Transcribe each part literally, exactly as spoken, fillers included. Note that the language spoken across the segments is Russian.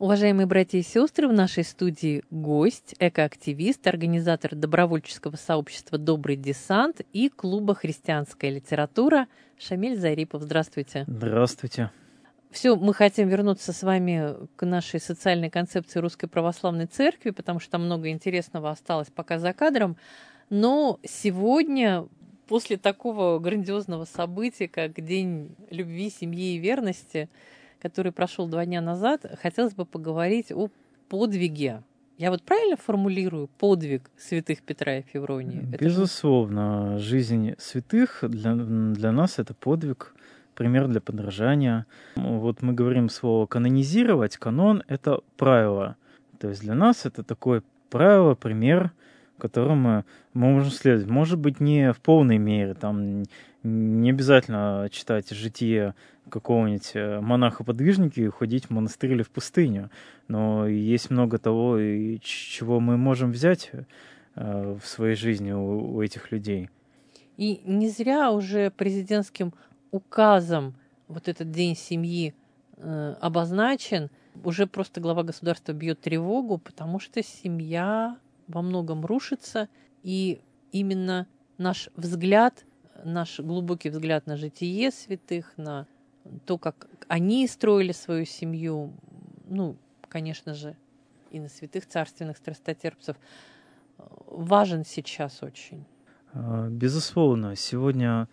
Уважаемые братья и сестры, в нашей студии гость, экоактивист, организатор добровольческого сообщества «Добрый десант» и клуба «Христианская литература» Шамиль Зарипов. Здравствуйте. Здравствуйте. Все, мы хотим вернуться с вами к нашей социальной концепции Русской Православной Церкви, потому что там много интересного осталось пока за кадром. Но сегодня, после такого грандиозного события, как День любви, семьи и верности, который прошел два дня назад, хотелось бы поговорить о подвиге. Я вот правильно формулирую подвиг святых Петра и Февронии? Безусловно, же... жизнь святых для, для нас это подвиг, пример для подражания. Вот мы говорим слово канонизировать, канон — это правило. То есть для нас это такое правило, пример, которому мы можем следовать. Может быть, не в полной мере, там не обязательно читать житие какого-нибудь монаха-подвижника и уходить в монастырь или в пустыню. Но есть много того, чего мы можем взять в своей жизни у, у этих людей. И не зря уже президентским указом вот этот День семьи э, обозначен. Уже просто глава государства бьет тревогу, потому что семья во многом рушится, и именно наш взгляд, наш глубокий взгляд на житие святых, на то, как они строили свою семью, ну, конечно же, и на святых царственных страстотерпцев, важен сейчас очень. Безусловно, сегодня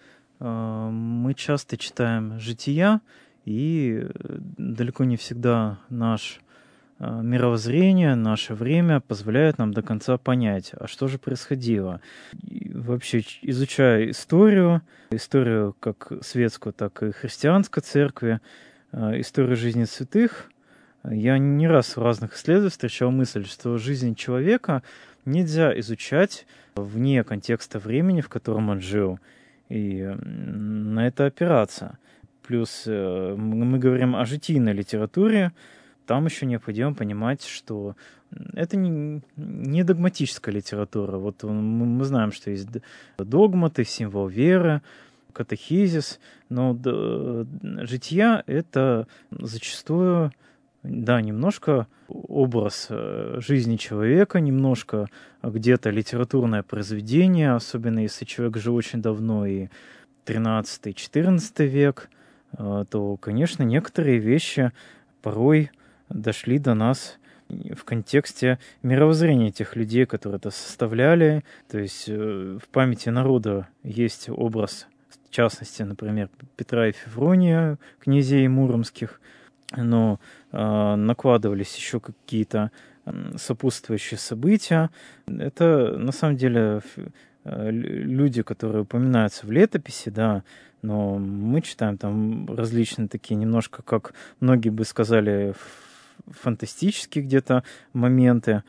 мы часто читаем жития, и далеко не всегда наш мировоззрение, наше время позволяет нам до конца понять, а что же происходило. И вообще, изучая историю, историю как светскую, так и христианской церкви, историю жизни святых, я не раз в разных исследованиях встречал мысль, что жизнь человека нельзя изучать вне контекста времени, в котором он жил, и на это опираться. Плюс мы говорим о житийной литературе, там еще необходимо понимать, что это не, не догматическая литература. Вот мы знаем, что есть догматы, символ веры, катехизис, но жития — это зачастую, да, немножко образ жизни человека, немножко где-то литературное произведение, особенно если человек жил очень давно, и тринадцатый-четырнадцатый век, то, конечно, некоторые вещи порой дошли до нас в контексте мировоззрения тех людей, которые это составляли. То есть в памяти народа есть образ, в частности, например, Петра и Феврония, князей муромских, но э, накладывались еще какие-то сопутствующие события. Это, на самом деле, люди, которые упоминаются в летописи, да, но мы читаем там различные такие, немножко, как многие бы сказали, фантастические где-то моменты,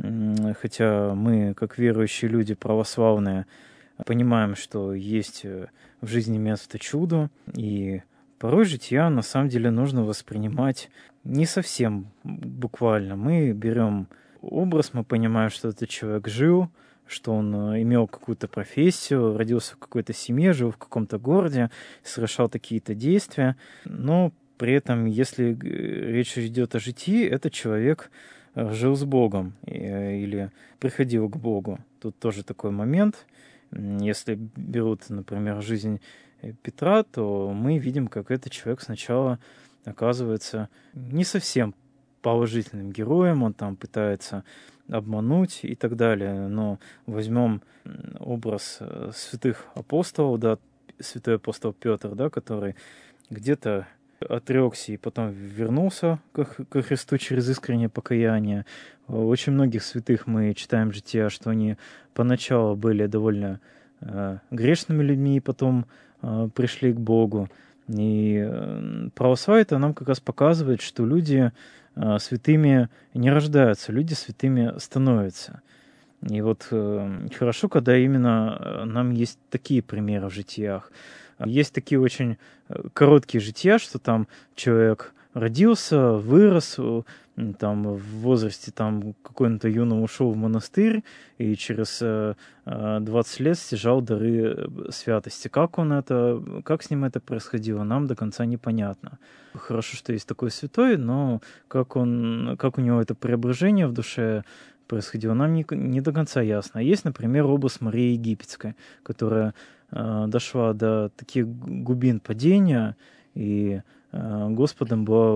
хотя мы, как верующие люди православные, понимаем, что есть в жизни место чуду, и порой жития на самом деле нужно воспринимать не совсем буквально. Мы берем образ, мы понимаем, что этот человек жил, что он имел какую-то профессию, родился в какой-то семье, жил в каком-то городе, совершал такие-то действия, но при этом, если речь идет о житии, этот человек жил с Богом или приходил к Богу. Тут тоже такой момент. Если берут, например, жизнь Петра, то мы видим, как этот человек сначала оказывается не совсем положительным героем, он там пытается обмануть и так далее. Но возьмем образ святых апостолов, да, святой апостол Петр, да, который где-то отрекся и потом вернулся ко, ко Христу через искреннее покаяние. У очень многих святых мы читаем жития, что они поначалу были довольно э, грешными людьми, и потом э, пришли к Богу. И э, православие это нам как раз показывает, что люди э, святыми не рождаются, люди святыми становятся. И вот э, хорошо, когда именно нам есть такие примеры в житиях. Есть такие очень короткие жития, что там человек родился, вырос, там, в возрасте там, какой-то юном ушел в монастырь и через двадцать лет стяжал дары святости. Как он это, как с ним это происходило, нам до конца непонятно. Хорошо, что есть такой святой, но как он, как у него это преображение в душе происходило, нам не, не до конца ясно. Есть, например, образ Марии Египетской, которая э, дошла до таких глубин падения и Господом была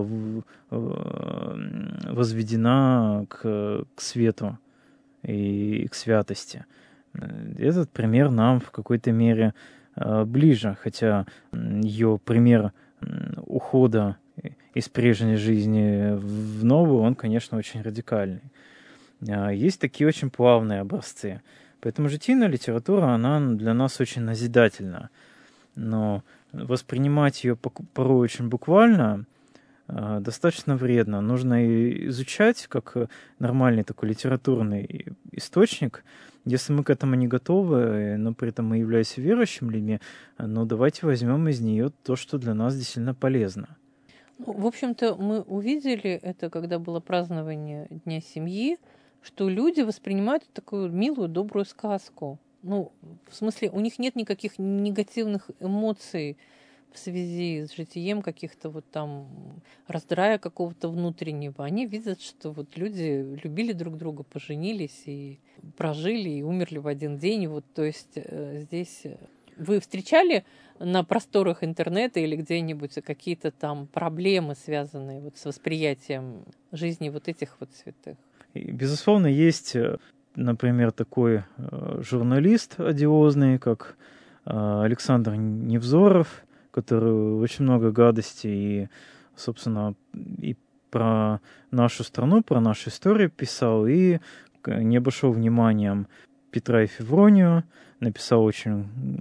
возведена к, к свету и к святости. Этот пример нам в какой-то мере ближе, хотя ее пример ухода из прежней жизни в новую, он, конечно, очень радикальный. Есть такие очень плавные образцы. Поэтому житийная литература, она для нас очень назидательна. Но воспринимать ее порой очень буквально э, достаточно вредно. Нужно ее изучать как нормальный такой литературный источник. Если мы к этому не готовы, но при этом мы являемся верующими людьми, ну давайте возьмем из нее то, что для нас действительно полезно. Ну, в общем-то, мы увидели это, когда было празднование Дня семьи, что люди воспринимают такую милую, добрую сказку. Ну, в смысле, у них нет никаких негативных эмоций в связи с житием каких-то вот там раздрая какого-то внутреннего. Они видят, что вот люди любили друг друга, поженились и прожили, и умерли в один день. И вот, то есть э, здесь вы встречали на просторах интернета или где-нибудь какие-то там проблемы, связанные вот с восприятием жизни вот этих вот святых? И, безусловно, есть... Например, такой э, журналист одиозный, как э, Александр Невзоров, который очень много гадостей и, собственно, и про нашу страну, про нашу историю писал, и не обошел вниманием Петра и Февронию, написал очень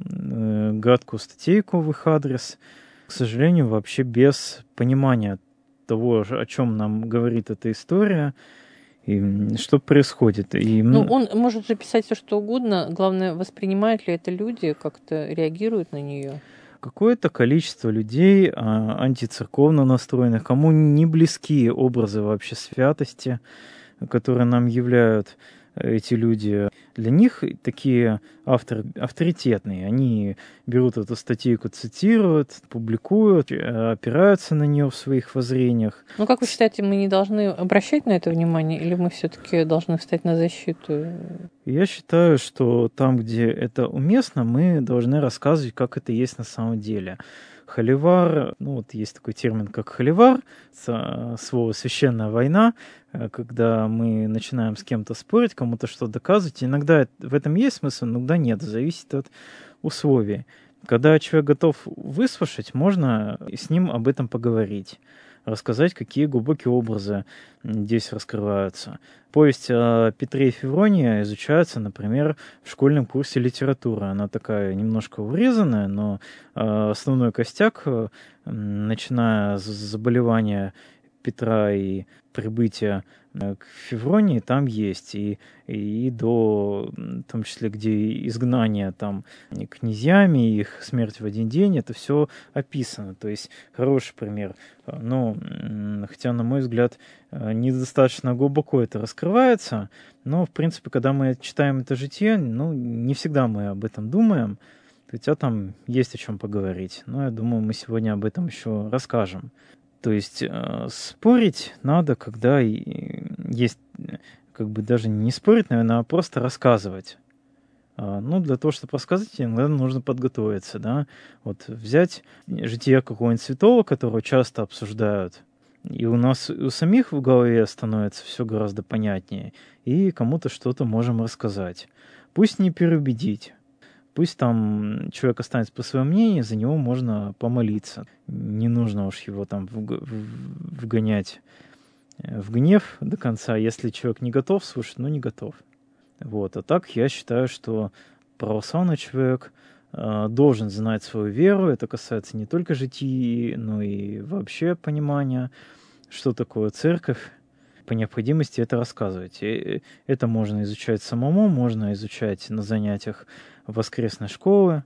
э, гадкую статейку в их адрес, к сожалению, вообще без понимания того, о чем нам говорит эта история, и что происходит. И... Ну, он может же писать все, что угодно. Главное, воспринимают ли это люди, как-то реагируют на нее. Какое-то количество людей а, антицерковно настроенных, кому не близки образы вообще святости, которые нам являют эти люди. Для них такие авторы авторитетные. Они берут эту статейку, цитируют, публикуют, опираются на нее в своих воззрениях. Ну, как вы считаете, мы не должны обращать на это внимание, или мы все-таки должны встать на защиту? Я считаю, что там, где это уместно, мы должны рассказывать, как это есть на самом деле. Холивар, ну вот есть такой термин, как холивар, слово «священная война», когда мы начинаем с кем-то спорить, кому-то что-то доказывать. Иногда в этом есть смысл, иногда нет, зависит от условий. Когда человек готов выслушать, можно с ним об этом поговорить, рассказать, какие глубокие образы здесь раскрываются. Повесть о Петре и Февронии изучается, например, в школьном курсе литературы. Она такая немножко урезанная, но основной костяк, начиная с заболевания Петра и прибытия к Февронии, там есть. И, и до, в том числе, где изгнание там князьями, их смерть в один день, это все описано. То есть хороший пример. Но, хотя, на мой взгляд, недостаточно глубоко это раскрывается, но, в принципе, когда мы читаем это житие, ну, не всегда мы об этом думаем, хотя там есть о чем поговорить. Но я думаю, мы сегодня об этом еще расскажем. То есть э, спорить надо, когда есть, как бы даже не спорить, наверное, а просто рассказывать. Э, ну, для того, чтобы рассказать, иногда нужно подготовиться, да. Вот взять житие какого-нибудь святого, которого часто обсуждают, и у нас у самих в голове становится все гораздо понятнее, и кому-то что-то можем рассказать. Пусть не переубедить. Пусть там человек останется по своему мнению, за него можно помолиться. Не нужно уж его там вгонять в гнев до конца. Если человек не готов слушать, ну не готов. Вот. А так я считаю, что православный человек э, должен знать свою веру. Это касается не только житий, но и вообще понимания, что такое церковь. По необходимости это рассказывать. И это можно изучать самому, можно изучать на занятиях воскресной школы,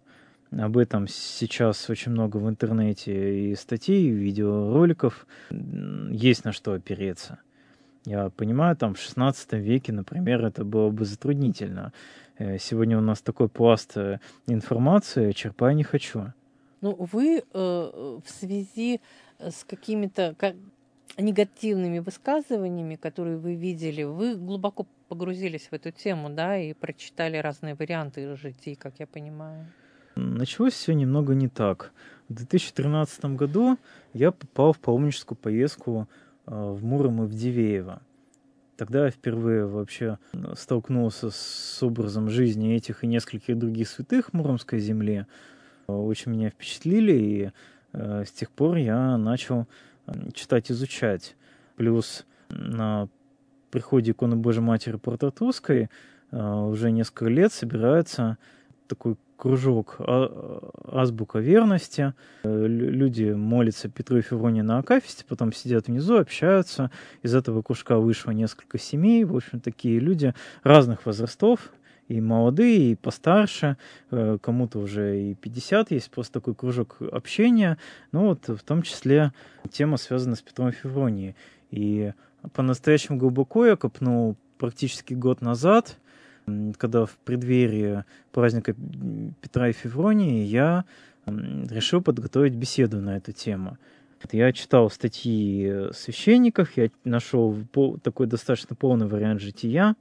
Об этом сейчас очень много в интернете и статей, и видеороликов. Есть на что опереться. Я понимаю, там в шестнадцатом веке, например, это было бы затруднительно. Сегодня у нас такой пласт информации, черпай не хочу. Ну, вы э, в связи с какими-то как, негативными высказываниями, которые вы видели, вы глубоко погрузились в эту тему, да, и прочитали разные варианты житий, как я понимаю. Началось все немного не так. В две тысячи тринадцатом году я попал в паломническую поездку в Муром и в Дивеево. Тогда я впервые вообще столкнулся с образом жизни этих и нескольких других святых Муромской земли. Очень меня впечатлили, и э, с тех пор я начал читать, изучать. Плюс на приходе иконы Божьей Матери Порто-Турской э, уже несколько лет собирается такой кружок а, азбука верности. Люди молятся Петру и Февронии на акафисте, потом сидят внизу, общаются. Из этого кружка вышло несколько семей. В общем, такие люди разных возрастов, и молодые, и постарше. Кому-то уже и пятьдесят есть, просто такой кружок общения. Ну вот, в том числе тема связана с Петром и Февронией. И по-настоящему глубоко я копнул практически год назад, когда в преддверии праздника Петра и Февронии я решил подготовить беседу на эту тему. Я читал статьи священников, я нашел такой достаточно полный вариант жития,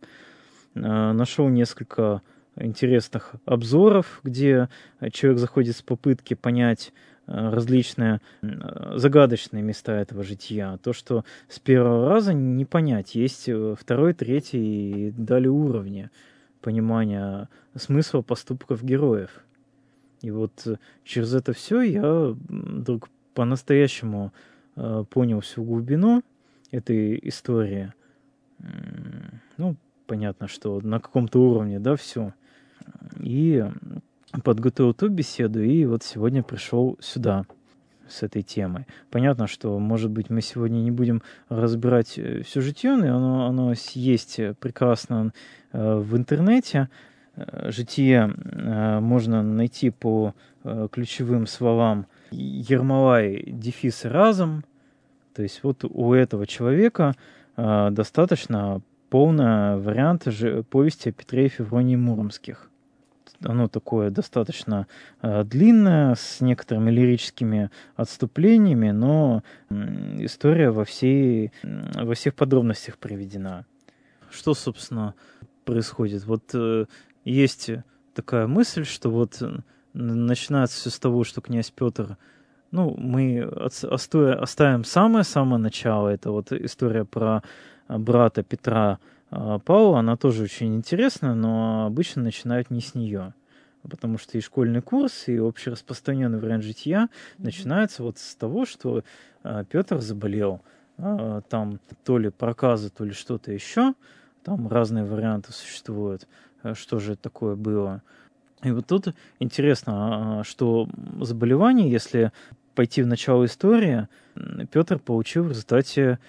нашел несколько интересных обзоров, где человек заходит с попытки понять различные загадочные места этого жития. То, что с первого раза не понять. Есть второй, третий и далее уровни понимания смысла поступков героев. И вот через это все я вдруг по-настоящему понял всю глубину этой истории. Ну, понятно, что на каком-то уровне, да, все. И подготовил ту беседу, и вот сегодня пришел сюда с этой темой. Понятно, что, может быть, мы сегодня не будем разбирать все житие, но оно, оно есть прекрасно в интернете. Житие можно найти по ключевым словам Ермолай дефис разум. То есть вот у этого человека достаточно полный вариант повести о Петре и Февронии Муромских. Оно такое достаточно э, длинное, с некоторыми лирическими отступлениями, но э, история во, всей, э, во всех подробностях приведена. Что, собственно, происходит? Вот э, есть такая мысль, что вот э, начинается все с того, что князь Петр, ну, мы от, оставим самое-самое начало, это вот история про брата Петра Павла, она тоже очень интересная, но обычно начинают не с нее. Потому что и школьный курс, и общераспространенный вариант жития mm-hmm. начинается вот с того, что а, Петр заболел. А, там то ли проказа, то ли что-то еще. Там разные варианты существуют, а, что же это такое было. И вот тут интересно, а, что заболевание, если пойти в начало истории, Петр получил в результате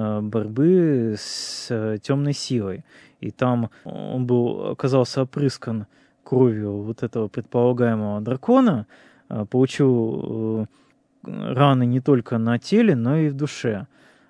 борьбы с темной силой. И там он был, оказался опрыскан кровью вот этого предполагаемого дракона, получил раны не только на теле, но и в душе.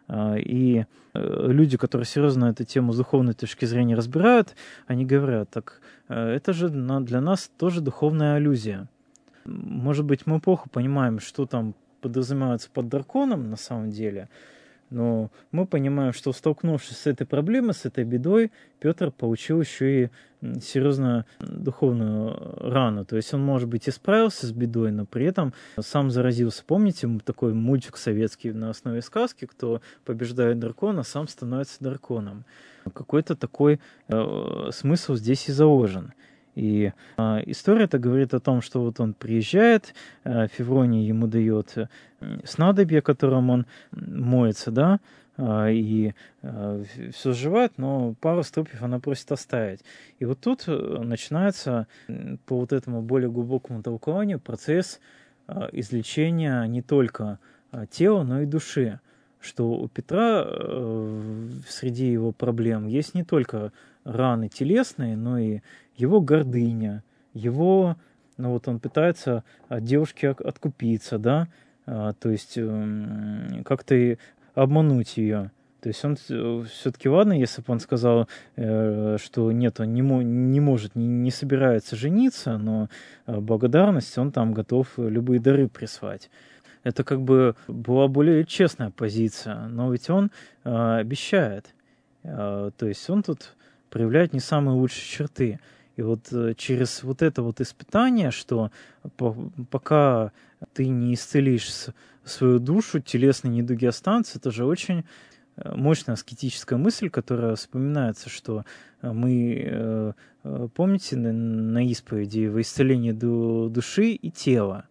И люди, которые серьезно эту тему с духовной точки зрения разбирают, они говорят, так это же для нас тоже духовная аллюзия. Может быть, мы плохо понимаем, что там подразумевается под драконом на самом деле, но мы понимаем, что, столкнувшись с этой проблемой, с этой бедой, Петр получил еще и серьезную духовную рану. То есть он, может быть, и справился с бедой, но при этом сам заразился. Помните такой мультик советский на основе сказки, кто побеждает дракона, сам становится драконом. Какой-то такой э, смысл здесь и заложен. И э, история-то говорит о том, что вот он приезжает, э, Феврония ему дает э, снадобье, которым он моется, да, э, и э, все сживает, но пару струпьев она просит оставить. И вот тут начинается по вот этому более глубокому толкованию процесс э, излечения не только э, тела, но и души. Что у Петра э, среди его проблем есть не только раны телесные, но и его гордыня, его но вот он пытается от девушки от- откупиться, да, а, то есть м, как-то и обмануть ее. То есть он все-таки, ладно, если бы он сказал, э, что нет, он не, мо- не может, не, не собирается жениться, но э, благодарность он там готов любые дары прислать. Это как бы была более честная позиция, но ведь он э, обещает. Э, то есть он тут проявляет не самые лучшие черты. И вот э, через вот это вот испытание, что по- пока ты не исцелишь с- свою душу, телесные недуги останутся, это же очень э, мощная аскетическая мысль, которая вспоминается, что э, мы, э, э, помните, на, на исповеди во исцелении ду- души и тела.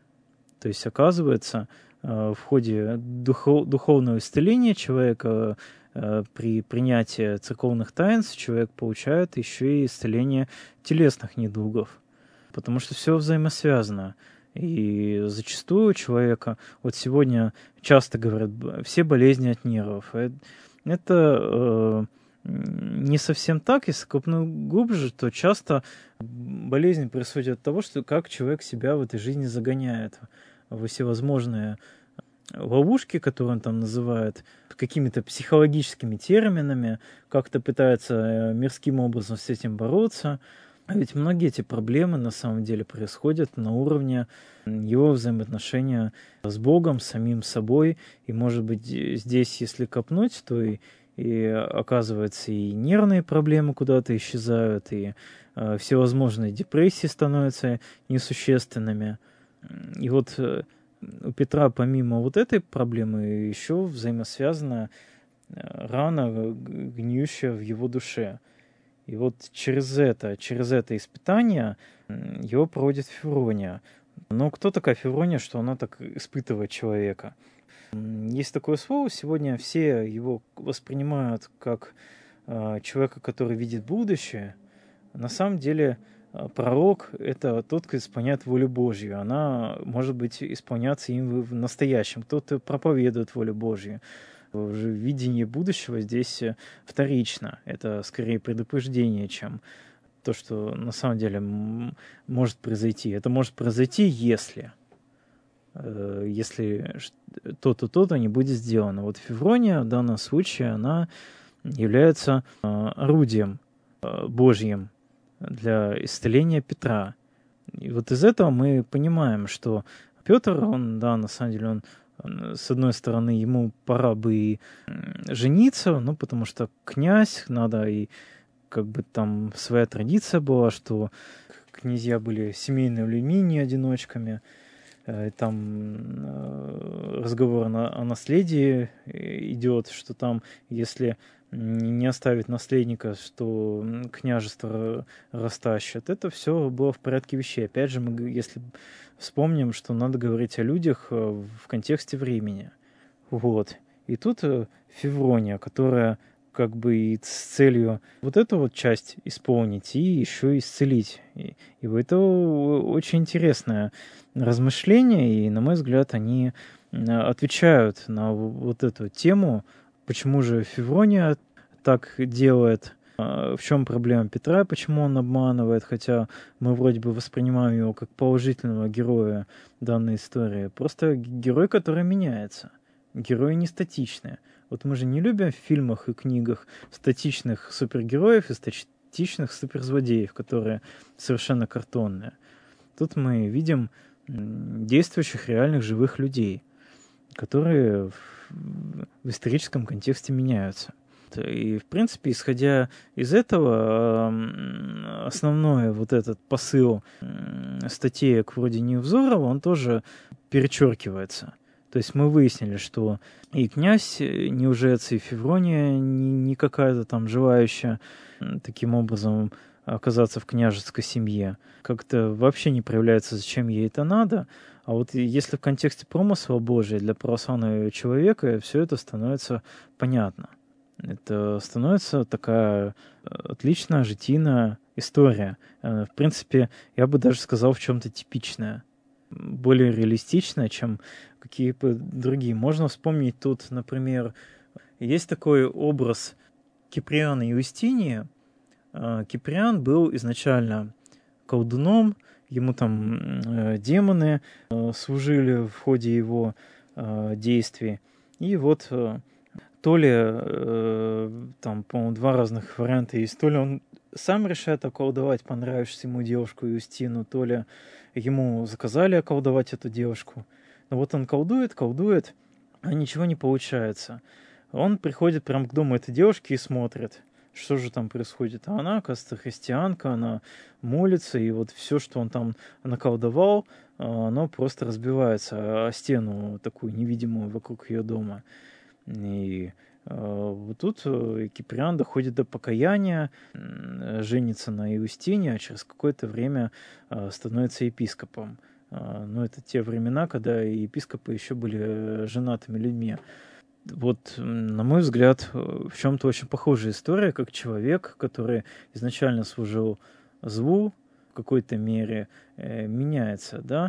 То есть, оказывается, э, в ходе духов, духовного исцеления человека э, при принятии церковных таинств человек получает еще и исцеление телесных недугов, потому что все взаимосвязано. И зачастую у человека, вот сегодня часто говорят, б- все болезни от нервов. Э, Это э, не совсем так, если копнуть глубже, то часто болезнь происходит от того, что как человек себя в этой жизни загоняет во всевозможные ловушки, которые он там называет, какими-то психологическими терминами, как-то пытается э, мирским образом с этим бороться. А ведь многие эти проблемы на самом деле происходят на уровне его взаимоотношения с Богом, с самим собой. И, может быть, здесь, если копнуть, то и, и оказывается, и нервные проблемы куда-то исчезают, и э, всевозможные депрессии становятся несущественными. И вот э, у Петра помимо вот этой проблемы еще взаимосвязана э, рана, г- гниющая в его душе. И вот через это, через это испытание м, его проводит Феврония. Но кто такая Феврония, что она так испытывает человека? М, Есть такое слово, сегодня все его воспринимают как э, человека, который видит будущее. На самом деле э, пророк — это тот, кто исполняет волю Божью. Она может быть исполняться им в в настоящем. Кто-то проповедует волю Божью. Уже видение будущего здесь э, вторично. Это скорее предупреждение, чем то, что на самом деле м, может произойти. Это может произойти, если э, если ш- то-то, то-то не будет сделано. Вот Феврония в данном случае, она является э, орудием э, Божьим для исцеления Петра. И вот из этого мы понимаем, что Петр, он, да, на самом деле, он, он, с одной стороны, ему пора бы и м, жениться, ну, потому что князь, надо и как бы там своя традиция была, что князья были семейными людьми, не одиночками. Э, Там э, разговор на- о наследии э, идет, что там, если м, не оставить наследника, что м, княжество ра- растащат. Это все было в порядке вещей. Опять же, мы, г- если вспомним, что надо говорить о людях э, в контексте времени. Вот. И тут э, Феврония, которая как бы и с целью вот эту вот часть исполнить и еще исцелить. И, и это о- очень интересное размышление, и, на мой взгляд, они м, отвечают на в- вот эту тему, почему же Феврония так делает, а, в чем проблема Петра, почему он обманывает, хотя мы вроде бы воспринимаем его как положительного героя данной истории. Просто г- герой, который меняется. Герои не статичные. Вот мы же не любим в фильмах и книгах статичных супергероев и статичных суперзлодеев, которые совершенно картонные. Тут мы видим м, действующих реальных живых людей, которые в, в историческом контексте меняются. И, в принципе, исходя из этого, м, основной вот этот посыл м, статеек вроде Невзорова, он тоже перечеркивается. То есть мы выяснили, что и князь не лжец, и Феврония не, не какая-то там желающая м, таким образом оказаться в княжеской семье. Как-то вообще не проявляется, зачем ей это надо. А вот и если в контексте промысла Божия для православного человека все это становится понятно. Это становится такая э, отличная житийная история. Э, В принципе, я бы даже сказал, в чем-то типичная. М, Более реалистичная, чем какие-то другие. Можно вспомнить тут, например, есть такой образ Киприана и Юстинии. Э, Киприан был изначально колдуном ему там э, демоны э, служили в ходе его э, действий. И вот э, то ли э, там, по-моему, два разных варианта есть, то ли он сам решает околдовать понравившуюся ему девушку Юстину, то ли ему заказали околдовать эту девушку. Но вот он колдует, колдует, а ничего не получается. Он приходит прямо к дому этой девушки и смотрит, что же там происходит. А она, оказывается, христианка, она молится, и вот все, что он там наколдовал, оно просто разбивается о стену такую невидимую вокруг ее дома. И вот тут Киприан доходит до покаяния, женится на Иустине, а через какое-то время становится епископом. Но это те времена, когда епископы еще были женатыми людьми. Вот, на мой взгляд, в чем-то очень похожая история, как человек, который изначально служил злу, в какой-то мере э, меняется, да.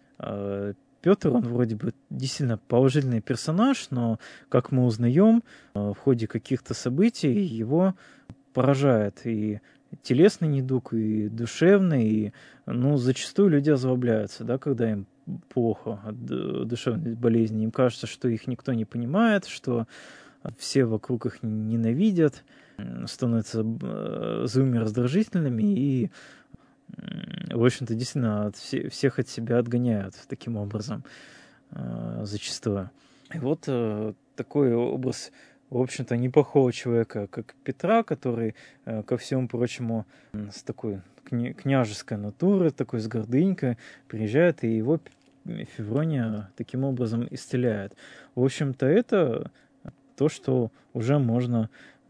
Петр, он вроде бы действительно положительный персонаж, но, как мы узнаем, в ходе каких-то событий его поражает и телесный недуг, и душевный, и, ну, зачастую люди озлобляются, да, когда им плохо от душевной болезни. Им кажется, что их никто не понимает, что все вокруг их ненавидят, становятся злыми, раздражительными и, в общем-то, действительно от все, всех от себя отгоняют таким образом зачастую. И вот такой образ, в общем-то, неплохого человека, как Петра, который, ко всему прочему, с такой княжеской натуры, такой с гордынькой, приезжает, и его Феврония таким образом исцеляет. В общем-то, это то, что уже можно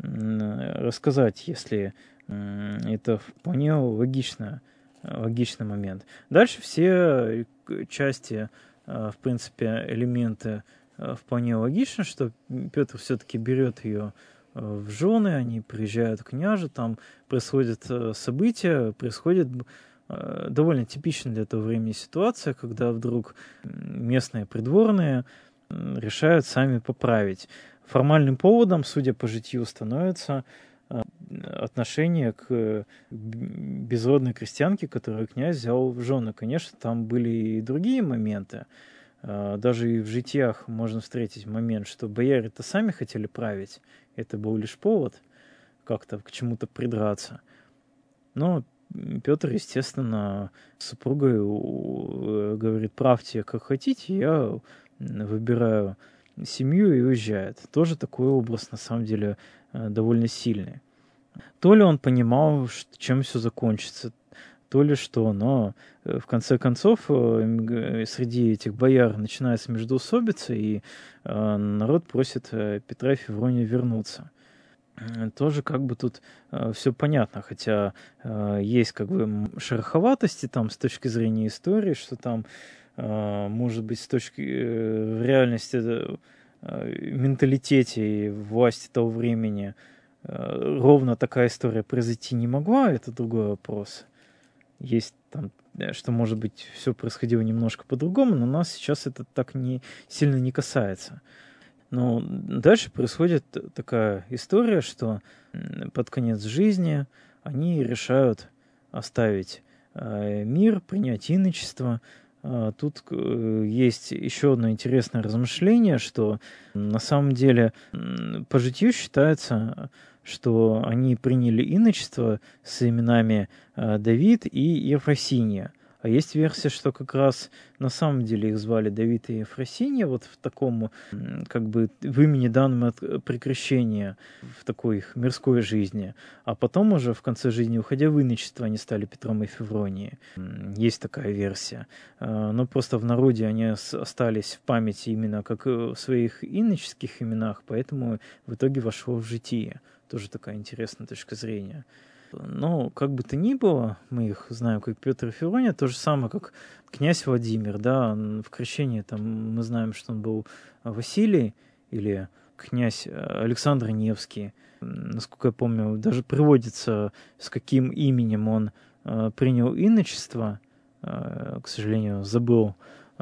рассказать, если это вполне логично, логичный момент. Дальше все части, в принципе, элементы вполне логично, что Петр все-таки берет ее в жены, они приезжают к княжу, там происходят события, происходит довольно типичная для этого времени ситуация, когда вдруг местные придворные решают сами поправить. Формальным поводом, судя по житию, становится отношение к безродной крестьянке, которую князь взял в жены. Конечно, там были и другие моменты. Даже и в житиях можно встретить момент, что бояре-то сами хотели править. Это был лишь повод как-то к чему-то придраться. Но Петр, естественно, с супругой говорит: правьте как хотите, я выбираю семью, и уезжает. Тоже такой образ, на самом деле, довольно сильный. То ли он понимал, чем все закончится, то ли что, но в конце концов среди этих бояр начинается междоусобица, и народ просит Петра и Февронию вернуться. Тоже как бы тут все понятно, хотя есть как бы шероховатости там с точки зрения истории, что там, может быть, с точки в реальности, менталитете и власти того времени ровно такая история произойти не могла, это другой вопрос. Есть там, что, может быть, все происходило немножко по-другому, но нас сейчас это так не, сильно не касается. Но дальше происходит такая история, что под конец жизни они решают оставить мир, принять иночество. Тут есть еще одно интересное размышление, что на самом деле по житию считается, что они приняли иночество с именами Давид и Ефросинья. А есть версия, что как раз на самом деле их звали Давид и Ефросинья, вот в таком, как бы, в имени данном от прекращения в такой их мирской жизни. А потом уже в конце жизни, уходя в иночество, они стали Петром и Февронией. Есть такая версия. Но просто в народе они остались в памяти именно как в своих иноческих именах, поэтому в итоге вошло в житие. Тоже такая интересная точка зрения. Но, как бы то ни было, мы их знаем как Петр и Феврония, то же самое, как князь Владимир, да, в крещении там мы знаем, что он был Василий, или князь Александр Невский. Насколько я помню, даже приводится, с каким именем он принял иночество, к сожалению, забыл.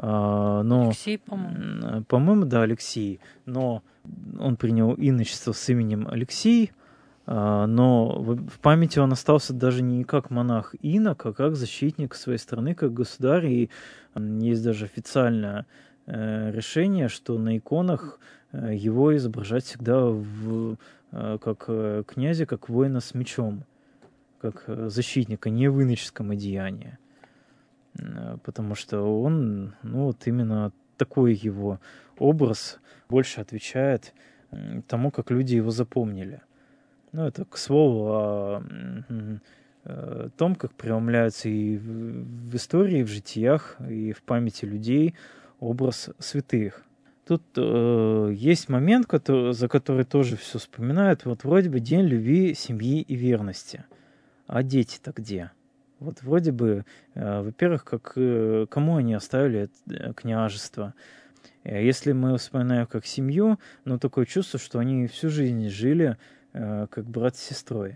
Но, Алексей, по-моему. По-моему, да, Алексей. Но он принял иночество с именем Алексей, Но в памяти он остался даже не как монах-инок, а как защитник своей страны, как государь. И есть даже официальное решение, что на иконах его изображать всегда в, как князя, как воина с мечом, как защитника, не в иноческом одеянии. Потому что он, ну вот именно такой его образ больше отвечает тому, как люди его запомнили. Ну, это, к слову, о, о том, как преломляется и в, в истории, и в житиях, и в памяти людей образ святых. Тут э, есть момент, который, за который тоже все вспоминают. Вот вроде бы День любви, семьи и верности. А дети-то где? Вот вроде бы, э, во-первых, как, э, кому они оставили это княжество? Если мы вспоминаем как семью, ну, такое чувство, что они всю жизнь жили э, как брат с сестрой.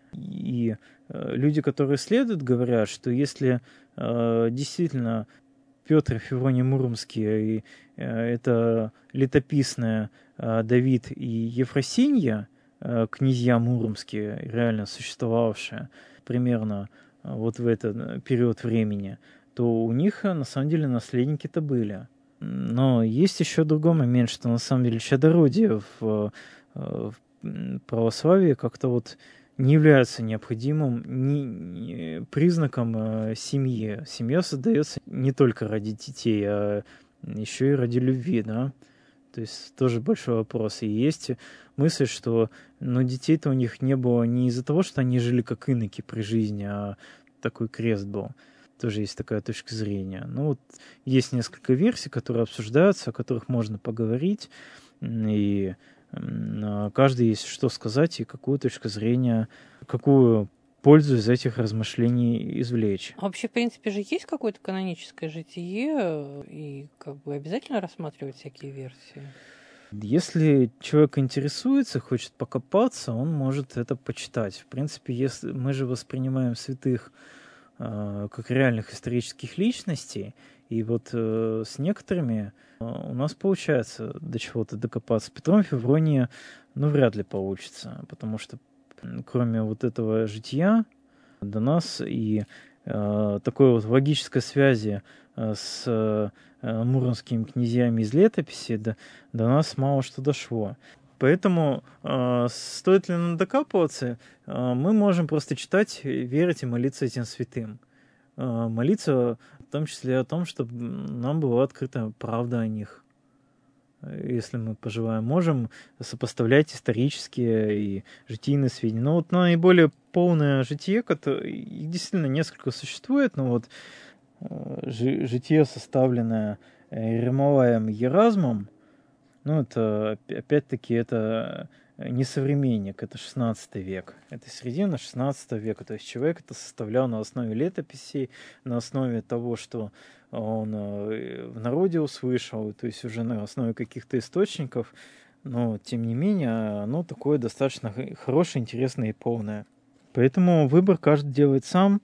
И э, люди, которые следуют, говорят, что если э, действительно Петр Февроний Муромский и э, это летописные э, Давид и Ефросинья, э, князья муромские, реально существовавшие примерно э, вот в этот период времени, то у них на самом деле наследники-то были. Но есть еще другой момент, что на самом деле чадородие в, в православии как-то вот не является необходимым ни, ни признаком э, семьи. Семья создается не только ради детей, а еще и ради любви, да. То есть тоже большой вопрос. И есть мысль, что ну, детей-то у них не было не из-за того, что они жили как иноки при жизни, а такой крест был. Тоже есть такая точка зрения. Ну, вот есть несколько версий, которые обсуждаются, о которых можно поговорить, и каждый есть что сказать и какую точку зрения, какую пользу из этих размышлений извлечь. А вообще, в принципе, же есть какое-то каноническое житие, и как бы обязательно рассматривать всякие версии? Если человек интересуется, хочет покопаться, он может это почитать. В принципе, если мы же воспринимаем святых как реальных исторических личностей, и вот э, с некоторыми э, у нас получается до чего-то докопаться. С Петром Феврония, ну, вряд ли получится, потому что кроме вот этого жития до нас и э, такой вот логической связи э, с э, муромскими князьями из летописи до, до нас мало что дошло. Поэтому э, стоит ли нам докапываться, э, мы можем просто читать, верить и молиться этим святым. Э, молиться в том числе о том, чтобы нам была открыта правда о них. Если мы пожелаем, можем сопоставлять исторические и житийные сведения. Но вот наиболее полное житие, которое, их действительно несколько существует, но вот э, житие, составленное Ермолаем Еразмом, ну, это, опять-таки, это не современник, это шестнадцатый век. Это середина шестнадцатого века. То есть человек это составлял на основе летописей, на основе того, что он в народе услышал, то есть уже на основе каких-то источников. Но, тем не менее, оно такое достаточно хорошее, интересное и полное. Поэтому выбор каждый делает сам.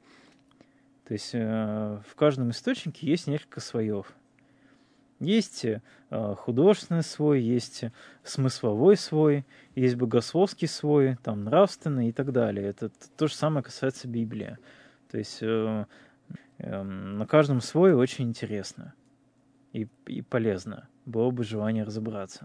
То есть в каждом источнике есть несколько слоев. Есть художественный слой, есть смысловой слой, есть богословский слой, там нравственный и так далее. Это то же самое касается Библии. То есть э, э, на каждом слое очень интересно и, и полезно. Было бы желание разобраться.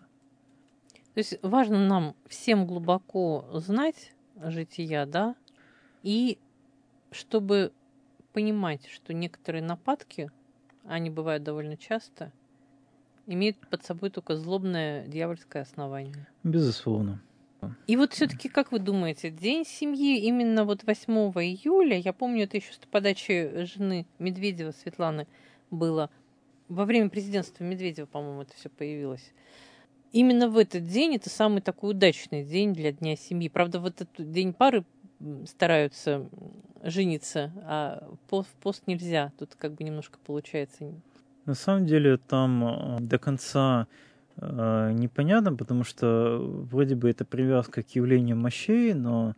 То есть важно нам всем глубоко знать жития, да, и чтобы понимать, что некоторые нападки, они бывают довольно часто, имеет под собой только злобное дьявольское основание. Безусловно. И вот все-таки, как вы думаете, День семьи именно вот восьмого июля, я помню, это еще с подачи жены Медведева, Светланы, было, во время президентства Медведева, по-моему, это все появилось. Именно в этот день, это самый такой удачный день для Дня семьи. Правда, в этот день пары стараются жениться, а в пост нельзя. Тут как бы немножко получается... На самом деле там до конца э, непонятно, потому что вроде бы это привязка к явлению мощей, но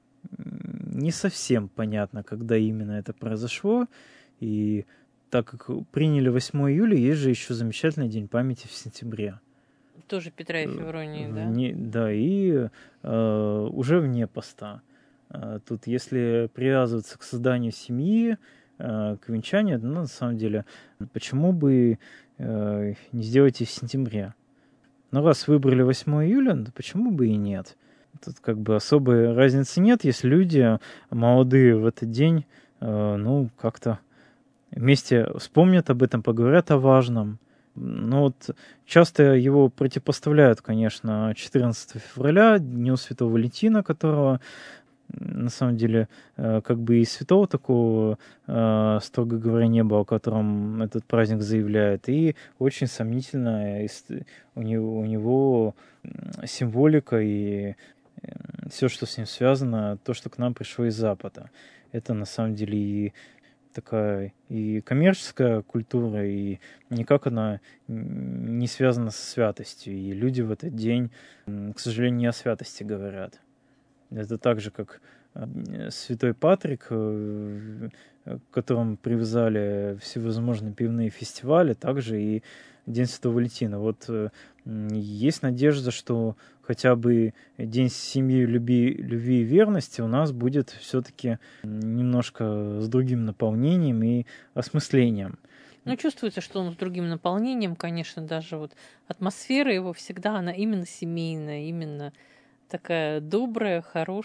не совсем понятно, когда именно это произошло. И так как приняли восьмого июля, есть же еще замечательный день памяти в сентябре. Тоже Петра и Февронии, да? Вне, да, и э, уже вне поста. Э, тут, если привязываться к созданию семьи, э, к венчанию, ну, на самом деле, почему бы э, не сделать и в сентябре? Ну, раз выбрали восьмое июля, то почему бы и нет? Тут как бы особой разницы нет, если люди молодые в этот день, э, ну, как-то вместе вспомнят об этом, поговорят о важном. Ну вот часто его противопоставляют, конечно, четырнадцатого февраля, Дню Святого Валентина, которого на самом деле как бы и святого такого, строго говоря, не было, о котором этот праздник заявляет. И очень сомнительно у него, у него символика и все, что с ним связано, то, что к нам пришло из Запада. Это на самом деле и такая и коммерческая культура, и никак она не связана со святостью. И люди в этот день, к сожалению, не о святости говорят. Это так же, как святой Патрик, к которому привязали всевозможные пивные фестивали, также и День Святого Валентина. Вот есть надежда, что хотя бы День семьи, любви, любви и верности у нас будет все-таки немножко с другим наполнением и осмыслением. Ну, чувствуется, что он с другим наполнением, конечно, даже вот атмосфера его всегда, она именно семейная, именно такая добрая,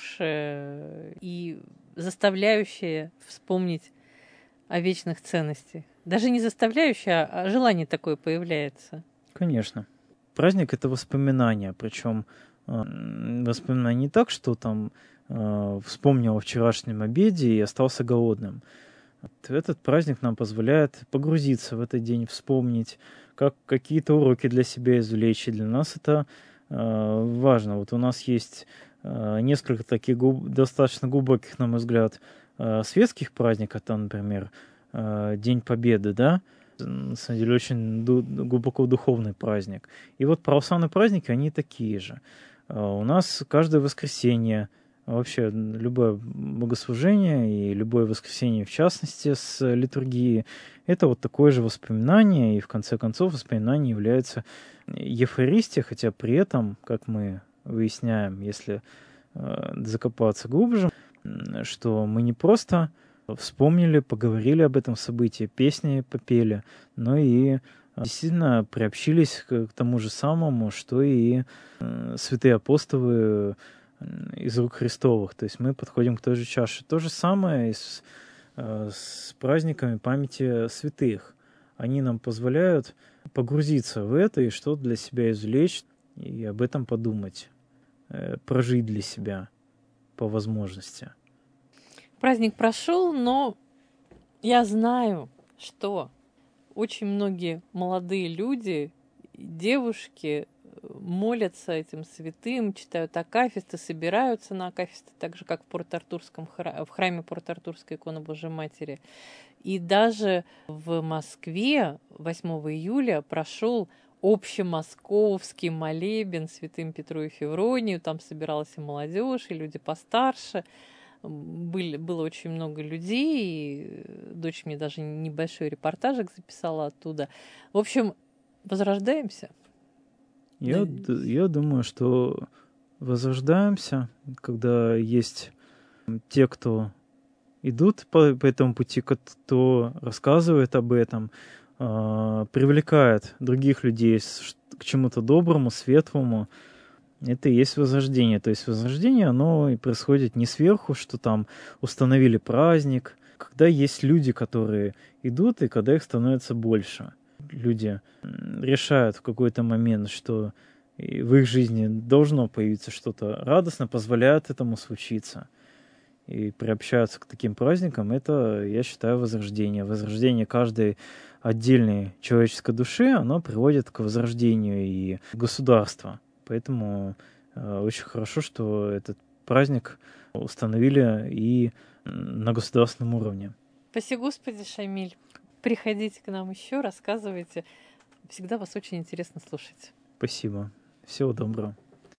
хорошая и заставляющая вспомнить о вечных ценностях. Даже не заставляющая, а желание такое появляется. Конечно. Праздник — это воспоминания, причем э, воспоминания не так, что там э, вспомнил о вчерашнем обеде и остался голодным. Этот праздник нам позволяет погрузиться в этот день, вспомнить, как какие-то уроки для себя извлечь. И для нас это э, важно. Вот у нас есть э, несколько таких губ, достаточно глубоких, на мой взгляд, э, светских праздников. Там, например, э, День Победы, да? На самом деле, очень ду- глубоко духовный праздник. И вот православные праздники, они такие же. Э, у нас каждое воскресенье, вообще любое богослужение и любое воскресенье, в частности, с литургией, это вот такое же воспоминание, и в конце концов воспоминанием является Евхаристия, хотя при этом, как мы выясняем, если э, закопаться глубже, что мы не просто вспомнили, поговорили об этом событии, песни попели, но и действительно приобщились к тому же самому, что и э, святые апостолы из рук Христовых. То есть мы подходим к той же чаше. То же самое и с, э, с праздниками памяти святых. Они нам позволяют погрузиться в это и что-то для себя извлечь, и об этом подумать, э, прожить для себя по возможности. Праздник прошел, но я знаю, что очень многие молодые люди, девушки молятся этим святым, читают акафисты, собираются на акафисты, так же, как в Порт-Артурском храме, в храме Порт-Артурской иконы Божией Матери. И даже в Москве восьмого июля прошел общемосковский молебен святым Петру и Февронию. Там собиралась и молодежь, и люди постарше. Были, было очень много людей, и дочь мне даже небольшой репортажик записала оттуда. В общем, возрождаемся. Я, я думаю, что возрождаемся, когда есть те, кто идут по, по этому пути, кто рассказывает об этом, э, привлекает других людей к чему-то доброму, светлому. Это и есть возрождение. То есть возрождение, оно и происходит не сверху, что там установили праздник, когда есть люди, которые идут, и когда их становится больше. Люди решают в какой-то момент, что в их жизни должно появиться что-то радостное, позволяют этому случиться. И приобщаются к таким праздникам, это, я считаю, возрождение. Возрождение каждой отдельной человеческой души, оно приводит к возрождению и государства. Поэтому э, очень хорошо, что этот праздник установили и на государственном уровне. Спаси Господи, Шамиль. Приходите к нам еще, рассказывайте. Всегда вас очень интересно слушать. Спасибо. Всего доброго.